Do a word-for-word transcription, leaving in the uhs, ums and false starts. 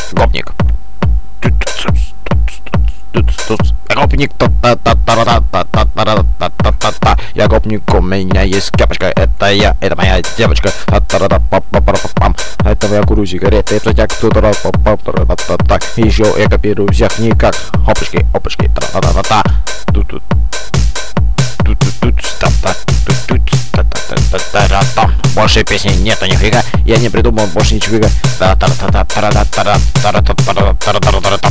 Гопник. Гопник, та-та-та-та-та-та-та-та-та-та. Я гопник, у меня есть кепочка, это я, это моя девочка. Та-та-та-та-па-па-па-пам. Это я курю сигареты, это я кто-то та-та-та-та. Еще я копирую всех никак. Опачки, опачки, та-та-та-та-та. Тут-тут. Больше песни нету нифига. Я не придумал больше ничего.